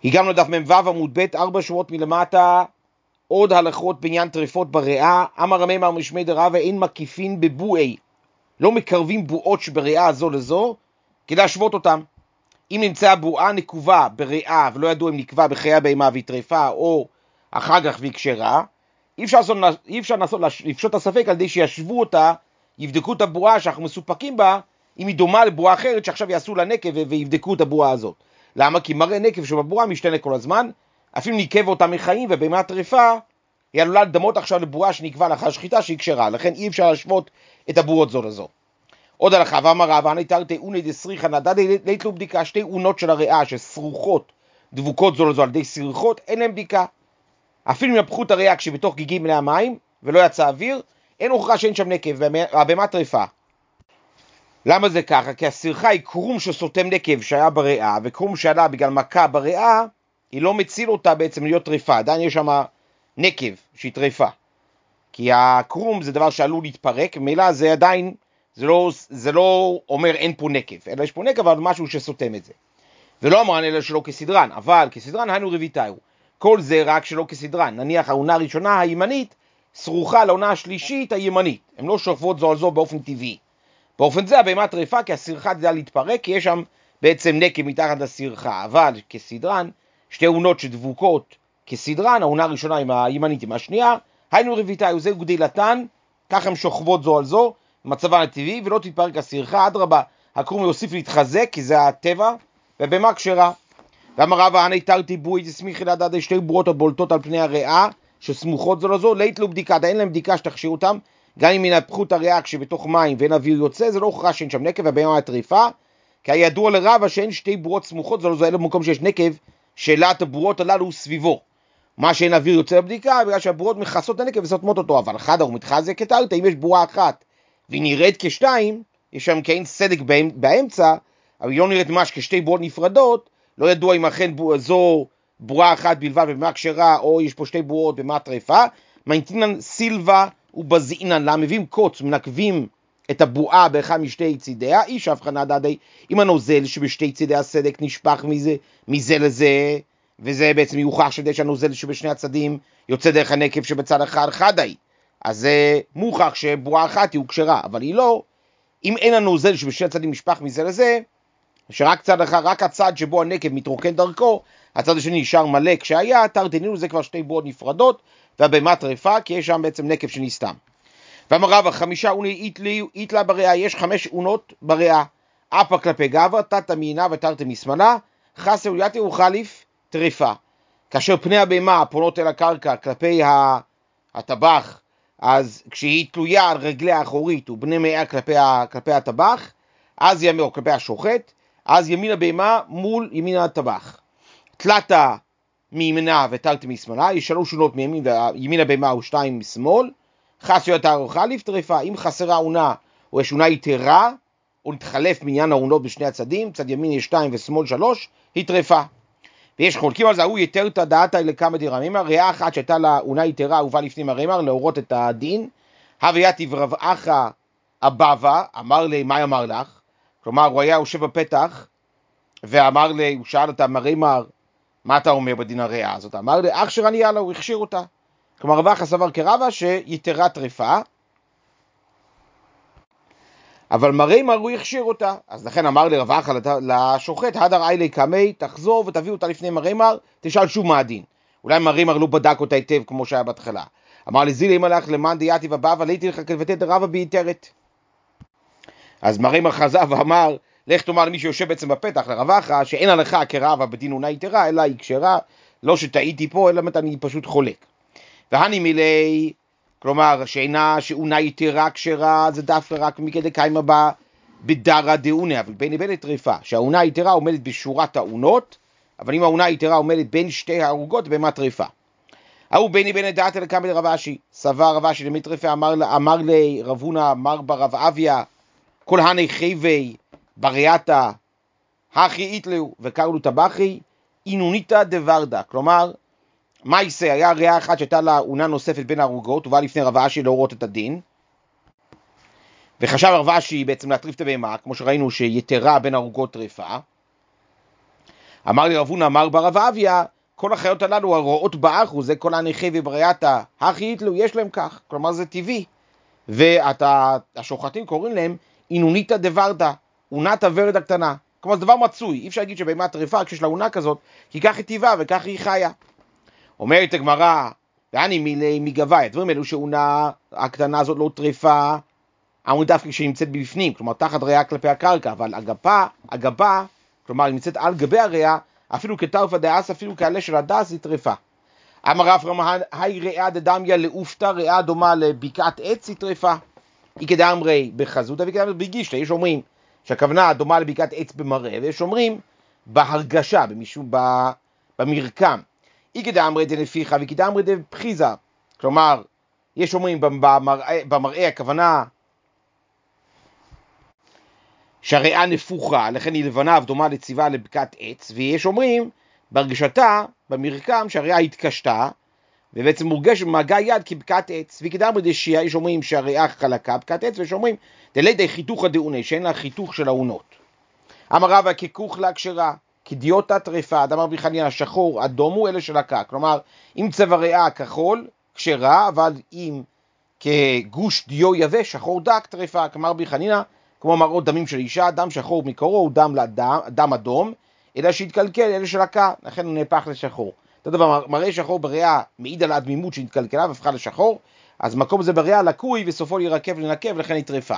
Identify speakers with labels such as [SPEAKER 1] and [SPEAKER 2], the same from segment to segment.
[SPEAKER 1] הגענו לדף מ"ו עמוד ב' 4 שורות מלמטה, עוד הלכות בעניין טרפות בריאה. אמר המימר משמי דרבא אין מקיפין בבואי, לא מקרבים בועות שבריאה זו לזו כדי להשוות אותם. אם נמצאה בועה נקובה בריאה ולא ידעו אם נקבה בחיי הבהמה והיא טרפה או אחר כך והיא כשרה, אי אפשר לנסות לפשוט את הספק על ידי שישבו אותה, יבדקו את הבועה שאנחנו מסופקים בה, אם היא דומה לבועה אחרת שעכשיו יעשו לה נקב ויבדקו את הבועה הזאת. למה? כי מראה נקב שבבועה משתנה כל הזמן, אפילו נקב אותה מחיים ובהמה טרפה, היא עלולה לדמות עכשיו לבועה שנקבה לאחר שחיטה שהיא כשרה, לכן אי אפשר להשוות את הבועות זו לזו. עוד הלכה, ואמר רבא, אני תרתי אוני דסריחא נדד לית לו בדיקה, שתי אונות של הריאה שסרוכות דבוקות זו לזו על ידי סריחות, אין להם בדיקה. אפילו אם יפכו את הריאה כשבתוך גיגים מלא המים ולא יצא אוויר, אין הוכחה שאין שם נקב והבהמה טרפה. למה זה ככה? כי הסריחה היא קרום שסותם נקב שהיה בריאה, וקרום שעלה בגלל מכה בריאה, היא לא מציל אותה בעצם להיות טרפה, עדיין יש שם נקב שהיא טרפה. כי הקרום זה דבר שעלול להתפרק, ומילא זה עדיין, זה לא אומר אין פה נקב, אלא יש פה נקב אבל משהו שסותם את זה. ולא אמרן אלא שלא כסדרן, אבל כסדרן היינו רביתאיו. כל זה רק שלא כסדרן, נניח העונה הראשונה הימנית, סרוכה לעונה השלישית הימנית, הן לא שוכבות זו על זו באופן טבעי. באופן זה הבהמה טרפה כי הסרחה תדע להתפרק, כי יש שם בעצם נקב מתחת לסרחה, אבל כסדרן, שתי עונות שדבוקות כסדרן, העונה הראשונה עם הימנית עם השנייה, היינו רביתאיו, זהו גדילתן, כך הן שוכבות זו על זו, מצבן הטבעי, ולא תתפרק הסרחה, אדרבה, הקרום יוסיף להתחזק, כי זה הטבע, ובהמה כשרה. ואמר רבא, אני תרתי בואי תסמיכי לדעת שתי בועות הבולטות על פני הריאה, שסמוכות זו לזו, לית לו בדיקה, אין להם בדיקה שתכשיר אותם, גם אם ינפחו את הריאה כשבתוך מים ואין אוויר יוצא, זה לא הוכרע שאין שם נקב והבהמה הטריפה, כי הידוע לרבא שאין שתי בועות סמוכות זו לזו, אלא במקום שיש נקב, שאלת הבועות הללו סביבו. מה שאין אוויר יוצא לבדיקה, בגלל שהבועות מכסות את הנקב וסותמות אותו, אבל חדר ומתחזק כתרת, אם יש בועה אחת והיא נראית כשתיים, יש שם כאין סדק באמצע, אבל היא לא נראית ממש כשתי בועות נפרדות, לא ידוע אם אכן זו בועה אחת בלבד ובהמה כשרה, או יש פה שתי בועות בהמה טרפה, מנתינן סילבה ובזעינן, לה מביאים קוץ, מנקבים את הבועה באחד משתי צידיה, איש הבחנה דדי, עם הנוזל שבשתי צידי הסדק נשפך מזה לזה, וזה בעצם יוכח שדי שהנוזל שבשני הצדים יוצא דרך הנקב שבצד אחד חדאי, אז זה מוכח שבועה אחת היא כשרה, אבל היא לא, אם אין הנוזל שבשני הצדים נשפך מזה לזה, שרק צד אחד, רק הצד שבו הנקב מתרוקן דרכו, הצד השני נשאר מלא כשהיה, תרתנינו זה כבר שתי בועות נפרדות, והבהמה טרפה, כי יש שם בעצם נקב שנסתם. ואמר רבא, 5 אוני איתלה בריאה, יש 5 אונות בריאה, אפה כלפי גברא, תתא מימינה ותרתי משמאלה, חסר ויתר וחליף טרפה. כאשר פני הבהמה פונות אל הקרקע כלפי הטבח, אז כשהיא תלויה על רגליה האחורית ובני מאיה כלפי הטבח, אז ימין, או כלפי השוחט, אז ימין הבהמה מול ימין הטבח. תלתה מימינה ותרתי משמאלה, יש 3 אונות מימין וימין הבהמה ו2 משמאל, חסר ויתר וחליף טרפה. אם חסרה עונה או יש עונה יתרה, או נתחלף מעניין העונות בשני הצדים, צד ימין יש 2 ושמאל 3, היא טרפה. ויש חולקים על זה, הוא יתר את הדעתה לכמה דרמימה, ריאה אחת שהייתה לה עונה יתרה, הוא בא לפני מרימר להורות את הדין, הוויתיב רב אחא אבבה, אמר לי, מה אמר לך? כלומר, הוא היה יושב בפתח, ואמר לי, הוא שאל אותה, מרימר, מה אתה אומר בדין הריאה הזאת? אמר לי, אח שרניה לה, הוא הכשיר אותה. כלומר, רב אחא סבר כרבא שיתרה טרפה, אבל מרימר הוא הכשיר אותה. אז לכן אמר לי רב אחא לשוחט, הדר איילי קמי, תחזור ותביא אותה לפני מרימר, תשאל שוב מה הדין. אולי מרימר לא בדק אותה היטב כמו שהיה בהתחלה. אמר לי, זילי אם הלך למאן דייתיב הבבא, ליתי לך כלבתי דרבא ביתרת. אז מרימר חזר ואמר, לך תאמר למי שיושב בעצם בפתח לרב אחא, שאין הלכה כרבא בדין עונה יתרה, אלא היא כשרה, לא שטעיתי פה, אלא אני פשוט חולק. והני מילי, כלומר, שעונה יתרה כשרה, זה דווקא רק מכדי קיימה בה בדרא דעונה, אבל בין לבין טרפה, שהעונה היתרה עומדת בשורת העונות, אבל אם העונה היתרה עומדת בין שתי הערוגות, בהמה טרפה. ההוא בין לבין דעת אל קמא דרב אשי, סבר רב אשי למי טרפה, אמר לי רב הונא, אמר ברב אביה, כל הני חייבי בריאתה, הכי איתלו, וקראו לו טבחי, אינוניתא דוורדה, כלומר, מה יישא? היה ריאה אחת שהייתה לה עונה נוספת בין הערוגות, ובא לפני רב אשי להורות את הדין, וחשב רב אשי בעצם להטריף את הבהמה, כמו שראינו שיתרה בין הערוגות טרפה, אמר לי רב הונא אמר ברב אביה, כל החיות הללו הרואות באחו, זה כל הנכה ובריאתה, הכי יתלו, יש להם כך, כלומר זה טבעי. והשוחטים קוראים להם אינוניתא דוורדא, אונת הורד הקטנה. כלומר זה דבר מצוי, אי אפשר להגיד שבהמה טרפה כשיש לה אונה כזאת, כי כך היא טבעה וכך היא חיה. אומרת הגמרא, ואני מילי מגבי, הדברים האלו שאונה הקטנה הזאת לא טרפה, אמרו דווקא כשהיא נמצאת בפנים, כלומר תחת ריאה כלפי הקרקע, אבל הגבה, כלומר היא נמצאת על גבי הריאה, אפילו כטרפא דאס, אפילו כעלה של הדס היא טרפה. אמר רב רמא, היי ריאה דדמיה לעופתא, ריאה דומה לבקעת עץ היא טרפה. היא כדאמרי בחזותא וכדאמרי בגישתא, יש אומרים שהכוונה דומה לבקעת עץ במראה, ויש אומרים בהרגשה, במרקם. היא כדאמרי דנפיחא וכדאמרי דפחיזה, כלומר יש אומרים במראה הכוונה שהריאה נפוחה, לכן היא לבנה ודומה לצבעה לבקעת עץ, ויש אומרים בהרגשתה, במרקם, שהריאה התקשתה, ובעצם מורגשת במגע יד כבקעת עץ, וכדאמרי דשיעה, יש אומרים שהריאה חלקה בקעת עץ, ויש אומרים דלידי חיתוך הדאונה, שאין לה חיתוך של האונות. אמר רבא ככוך לה כשרה, כדיוטה טרפה, דאמר רבי חנינא השחור אדום הוא אלה של הקה, כלומר אם צבע ריאה כחול כשרה, אבל אם כגוש דיו יבש שחור דק טרפה, כלומר רבי חנינא כמו מראות דמים של אישה, דם שחור מקורו הוא דם אדום, אלא שהתקלקל אלה של הקה, לכן הוא נהפך לשחור. אותו דבר, מראה שחור בריאה מעיד על הדמימות שהתקלקלה והפכה לשחור, אז מקום זה בריאה לקוי וסופו להירקב לנקב, לכן היא טרפה.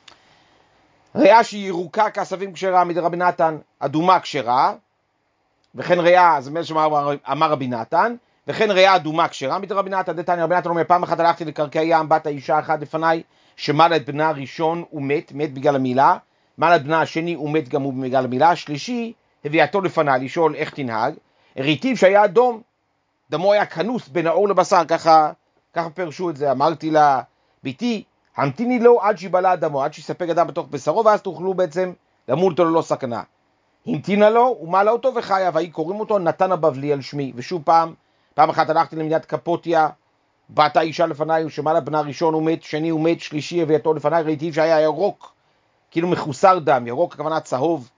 [SPEAKER 1] ריאה שהיא ירוקה כעשבים כשרה מדרבי נתן, אדומה כשרה, וכן ריאה, זה מה שאמר רבי נתן, וכן ריאה אדומה כשרה מדרבי נתן, דתניא רבי נתן אומר, פעם אחת הלכתי לקרקעי ים, בת האישה אחת לפניי, שמל את בנה הראשון ומת, מת בגלל המילה, מל את בנה השני ומת גם הוא בגלל המילה, השלישי הביאתו לפניי לשאול איך תנהג, הראיתיו שהיה אדום, דמו היה כנוס בין האור לבשר, ככה פרשו את זה, אמרתי לה, ביתי, המתיני לו עד שיבלע דמו, עד שיספק אדם בתוך בשרו, ואז תוכלו בעצם למול אותו ללא סכנה. המתינה לו, ומעלה אותו וחיה, והיא קוראים אותו נתן הבבלי על שמי, ושוב פעם אחת הלכתי למדינת קפוטיה, בת האישה לפניי, שמל בנה ראשון ומת, שני ומת, שלישי הביאתו לפניי, ראיתיו שהיה ירוק, כאילו מחוסר דם, ירוק הכוונה צהוב,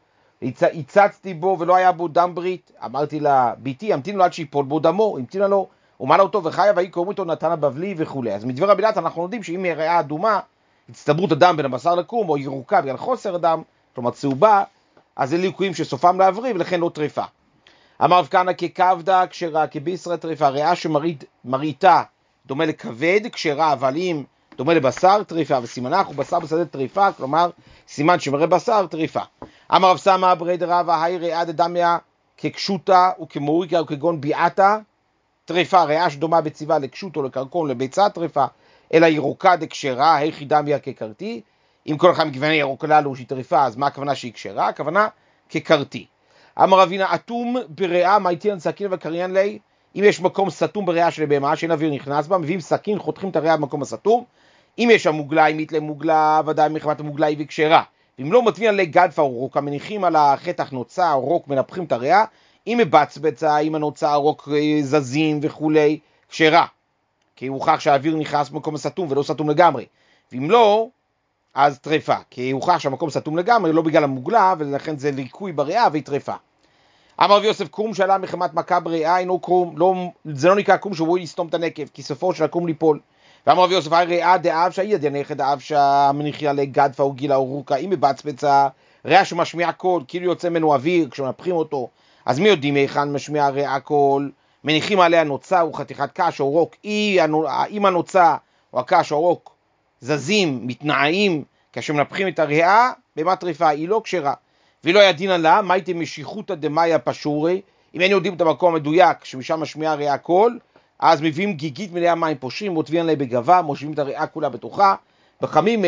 [SPEAKER 1] הצצתי בו ולא היה בו דם ברית, אמרתי לה, ביתי, המתין לו עד שיפול בו דמו, המתינה לו, ומעלה אותו וחיה, והיא קוראים אותו נתן הבבלי וכו'. אז מדבר רבי נתן אנחנו יודעים שאם היא ריאה אדומה, הצטברות הדם בין הבשר לקום, או ירוקה בגלל חוסר דם, כלומר צהובה, אז זה ליקויים שסופם להבריא, ולכן לא טרפה. אמר רב כהנא ככבדה כשרה, כבישראל טרפה, ריאה שמראיתה דומה לכבד, כשרה, אבל אם דומה לבשר טריפה, וסימנך הוא בשר בשדה טריפה, כלומר סימן שמראה בשר טריפה. אמר רב סמא ברי דרבא, היי ריאה דדמיה כקשוטה וכמוריקה וכגון ביעתה טריפה, ריאה שדומה בצבעה לקשות או לקרקון לביצה טריפה, אלא ירוקה דקשרה, היכי דמיה כקרתי. אם כל אחד מגווני ירוק הללו שהיא טריפה, אז מה הכוונה שהיא קשרה? הכוונה כקרתי. אמר רבינה, אטום בריאה מייתיין סכין וקריין לי, אם יש מקום סתום בריאה של בהמה שאין אוויר נכנס בה, מביאים סכין, חותכים את הריאה במקום הסתום. אם יש שם מוגלה, אם יתלה מוגלה, ודאי מחמת המוגלה היא וקשרה. ואם לא מטבין עלי גדפה או רוק, המניחים על החטח נוצה או רוק, מנפחים את הריאה, אם מבצבצה, אם הנוצה רוק זזים וכולי, קשרה. כי הוכח שהאוויר נכנס במקום הסתום ולא סתום לגמרי. ואם לא, אז טרפה. כי הוכח שהמקום סתום לגמרי, לא בגלל המוגלה, ולכן זה ליקוי בריאה והיא טרפה. אמר רבי יוסף, קום שעלה מחמת מכה בריאה, אינו קום, זה לא נקרא קום שהוא יסתום את הנקב, כי סופו של הקום ליפול. ואמר רבי יוסף, ריאה דאב שהיא דנכד דאב שהמניחי עלי גדפה או גילה או רוקה, אם מבצבצה, ריאה שמשמיע קול, כאילו יוצא ממנו אוויר כשמנפחים אותו, אז מי יודעים היכן משמיע ריאה קול? מניחים עליה נוצה או חתיכת קש או רוק, אם הנוצה או הקש או רוק זזים, מתנעים, כאשר מנפחים את הריאה, בהמה טריפה היא לא כשרה. ולא היה דינא לה, מה הייתם משיחותא דמאיה פשורי, אם אין יודעים את המקום המדויק שמשם משמיע ריאה קול, אז מביאים גיגית מלאה מים פושרים, מוטבים עליה בגבה, מושיבים את הריאה כולה בתוכה, בחמים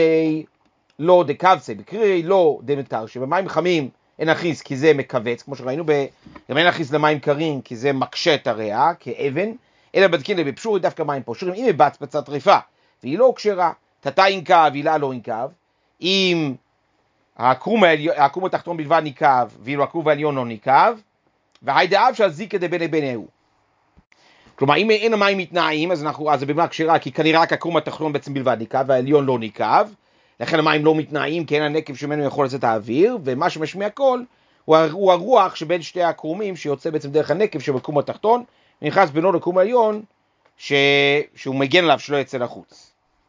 [SPEAKER 1] לא דקבצה, בקרי לא דמתקר, שבמים חמים אין אחיס כי זה מקבץ, כמו שראינו, גם אין אחיס למים קרים כי זה מקשה את הריאה, כאבן, אלא בדקין לה בפשורי דווקא מים פושרים, אם היא בצבצה טריפה, והיא לא כשרה, תתה אינקב, הילה לא אינקב, אם הקרום התחתון בלבד ניקב, ואילו הקרום העליון לא ניקב, והיידאב שהזיקה דבני ביניהו. כלומר, אם אין המים מתנאים, אז זה בהמה כשרה, כי כנראה רק הקרום התחתון בעצם בלבד ניקב, והעליון לא ניקב, לכן המים לא מתנאים, כי אין הנקב שמנו יכול לצאת האוויר, ומה שמשמיע קול, הוא הרוח שבין שתי הקרומים שיוצא בעצם דרך הנקב שבקרום התחתון, ונכנס בינו לקרום העליון שהוא מגן עליו שלא יצא לחוץ.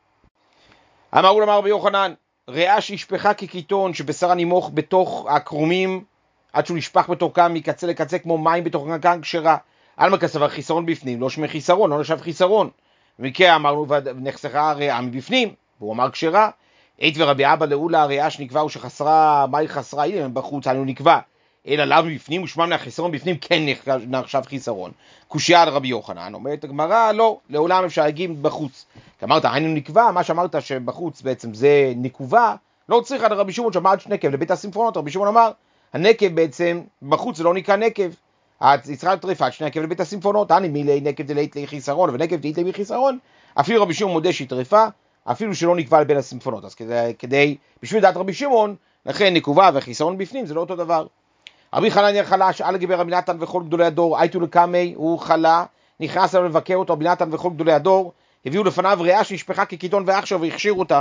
[SPEAKER 1] אמרו למר רבי יוחנן, ריאה שהשפכה כקיטון שבשרה נימוך בתוך הקרומים עד שהוא נשפך בתוכם מקצה לקצה כמו מים בתוך הקן כשרה. אלמה כסבר חיסרון בפנים, לא שמי חיסרון, לא נחשב חיסרון. ומכן אמרנו ונחסכה הריאה מבפנים, והוא אמר כשרה. עת ורבי אבא לאולה הריאה שנקבע הוא שחסרה, מה היא חסרה? הנה בחוץ, אנו נקבע. אלא לאו מבפנים, ושמע מהחיסרון בפנים כן נחשב חיסרון. קושיה על רבי יוחנן, אומרת הגמרא, לא, לעולם אפשר להגיד בחוץ. כי אמרת, היינו נקבע, מה שאמרת שבחוץ בעצם זה נקובה, לא צריך על רבי שמעון שאמר נקב לבית הסימפונות, רבי שמעון אמר, הנקב בעצם בחוץ זה לא נקרא נקב. יצרה טריפת שני נקב לבית הסימפונות, אני מילי נקב דלית לי חיסרון, ונקב דלית לי חיסרון, אפילו רבי שמעון מודה שהיא טריפה, אפילו שלא נקבע לבין הסימפונות. אז בשביל דעת רבי שמעון, לכן נקובה וחיסרון בפנים זה לא אותו דבר. רבי חנניה חלה, שאל לגבי רבי נתן וכל גדולי הדור, הייתו לקמי, הוא חלה, נכנס אליו לבקר אותו, רבי נתן וכל גדולי הדור, הביאו לפניו ריאה שנשפכה כקיטון ואחשר והכשיר אותה.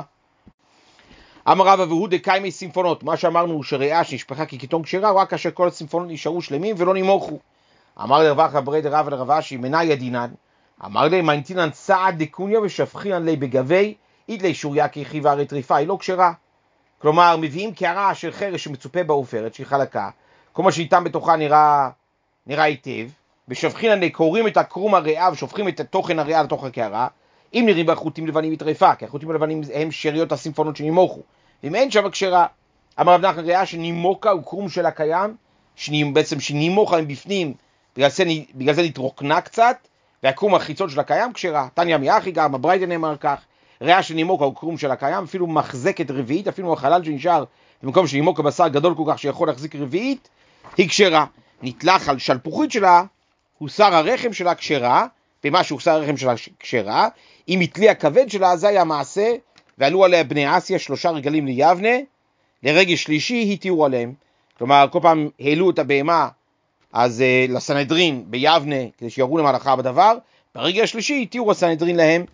[SPEAKER 1] אמר רבא והוא דקיימי סימפונות, מה שאמרנו שריאה שנשפכה כקיטון כשרה, רק כאשר כל הסימפונות נשארו שלמים ולא נימוכו. אמר לרווח ברי דרב ולרבה שמנה ידינן, אמר לי מנתינן צעד דקוניה ושפכינן לי בגבי, איתלי שוריה כיחיבה הרי טריפה, היא לא כשרה. כלומר, מביאים קערה של חרש שמצופה בעופרת, שהיא חלקה, כל מה שאיתם בתוכה נראה היטב, ושפכינן לי קוראים את הקרום הריאה ושופכים את תוכן הריאה לתוך הקערה, אם נראים בה חוטים לבנים מטריפה, כי החוטים הלבנים הם שאריות הסימפונות שנימוכו, ואם אין שם כשרה. אמר רב נחמן ריאה שנימוקה הוא קרום של הקיים, בעצם שנימוכה הם בפנים, בגלל זה נתרוקנה קצת, והקרום החיצון של הקיים כשרה. תניא מיאחי גם, הברייתא נאמר כך, ריאה שנימוקה הוא קרום של הקיים, אפילו מחזקת רביעית, אפילו החלל שנשאר במקום שנימוקה בשר גדול כל כך שיכול להחזיק רביעית, היא כשרה. נתלח על שלפוחית שלה, הוסר הרחם שלה כשרה, במה שהוסר הרחם שלה כשרה, אם התלי הכבד שלה, זה היה המעשה, ועלו עליה בני אסיה 3 רגלים ליבנה, לרגע שלישי התירו עליהם. כלומר, כל פעם העלו את הבהמה, אז לסנהדרין ביבנה, כדי שיראו להם הלכה בדבר, ברגע השלישי התירו הסנהדרין להם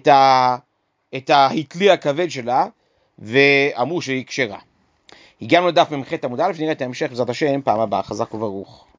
[SPEAKER 1] את ההתלי הכבד שלה, ואמרו שהיא כשרה. הגענו לדף ממחת עמוד א', נראה את ההמשך בעזרת השם פעם הבאה, חזק וברוך.